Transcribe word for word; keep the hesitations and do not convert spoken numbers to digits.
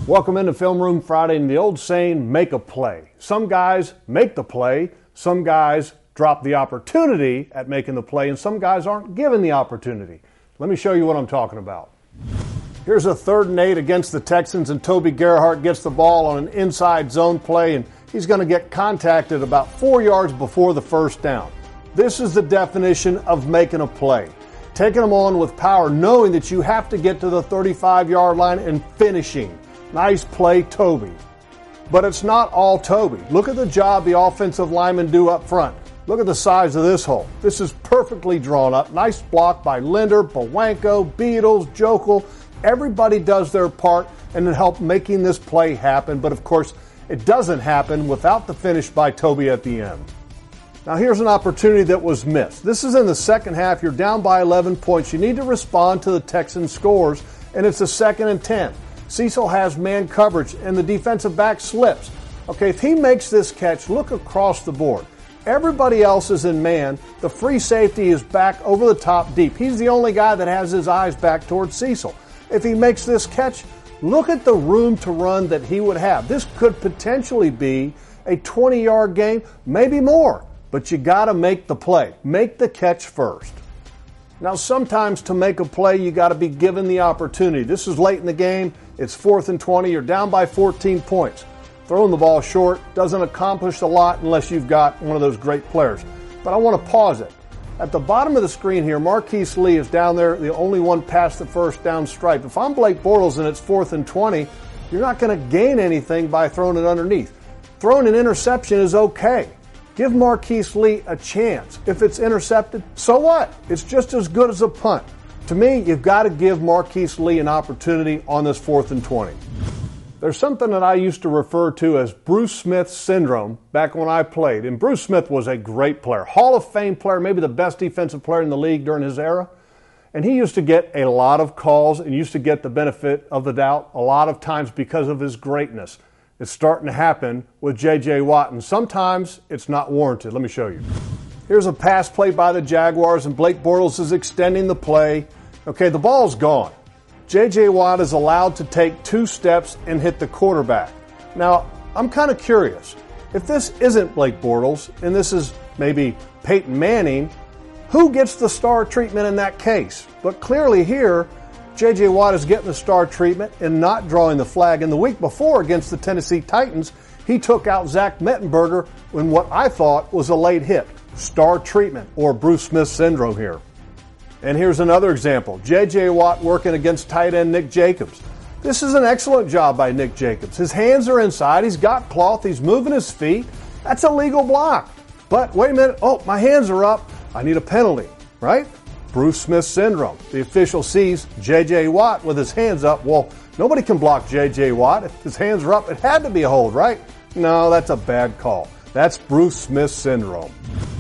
Welcome into Film Room Friday, and the old saying, make a play. Some guys make the play, some guys drop the opportunity at making the play, and some guys aren't given the opportunity. Let me show you what I'm talking about. Here's a third and eight against the Texans, and Toby Gerhart gets the ball on an inside zone play, and he's going to get contacted about four yards before the first down. This is the definition of making a play. Taking them on with power, knowing that you have to get to the thirty-five-yard line and finishing. Nice play, Toby. But it's not all Toby. Look at the job the offensive linemen do up front. Look at the size of this hole. This is perfectly drawn up. Nice block by Linder, Bawanko, Beatles, Jokel. Everybody does their part and help making this play happen. But of course, it doesn't happen without the finish by Toby at the end. Now here's an opportunity that was missed. This is in the second half. You're down by eleven points. You need to respond to the Texans' scores, and it's a second and ten. Cecil has man coverage, and the defensive back slips. Okay, if he makes this catch, look across the board. Everybody else is in man. The free safety is back over the top deep. He's the only guy that has his eyes back towards Cecil. If he makes this catch, look at the room to run that he would have. This could potentially be a twenty-yard game, maybe more. But you got to make the play. Make the catch first. Now, sometimes to make a play, you got to be given the opportunity. This is late in the game. It's fourth and twenty. You're down by fourteen points. Throwing the ball short doesn't accomplish a lot unless you've got one of those great players. But I want to pause it. At the bottom of the screen here, Marquise Lee is down there, the only one past the first down stripe. If I'm Blake Bortles and it's fourth and twenty, you're not going to gain anything by throwing it underneath. Throwing an interception is okay. Give Marquise Lee a chance. If it's intercepted, so what? It's just as good as a punt. To me, you've got to give Marquise Lee an opportunity on this fourth and twenty. There's something that I used to refer to as Bruce Smith syndrome back when I played. And Bruce Smith was a great player, Hall of Fame player, maybe the best defensive player in the league during his era. And he used to get a lot of calls and used to get the benefit of the doubt a lot of times because of his greatness. It's starting to happen with J J. Watt, and sometimes it's not warranted. Let me show you. Here's a pass play by the Jaguars, and Blake Bortles is extending the play. Okay, the ball's gone. J J. Watt is allowed to take two steps and hit the quarterback. Now, I'm kind of curious. If this isn't Blake Bortles, and this is maybe Peyton Manning, who gets the star treatment in that case? But clearly here, J J. Watt is getting the star treatment and not drawing the flag. And the week before against the Tennessee Titans, he took out Zach Mettenberger in what I thought was a late hit. Star treatment, or Bruce Smith syndrome here. And here's another example. J J. Watt working against tight end Nick Jacobs. This is an excellent job by Nick Jacobs. His hands are inside. He's got cloth. He's moving his feet. That's a legal block. But wait a minute. Oh, my hands are up. I need a penalty, right? Bruce Smith syndrome. The official sees J J. Watt with his hands up. Well, nobody can block J J. Watt. If his hands are up, it had to be a hold, right? No, that's a bad call. That's Bruce Smith syndrome.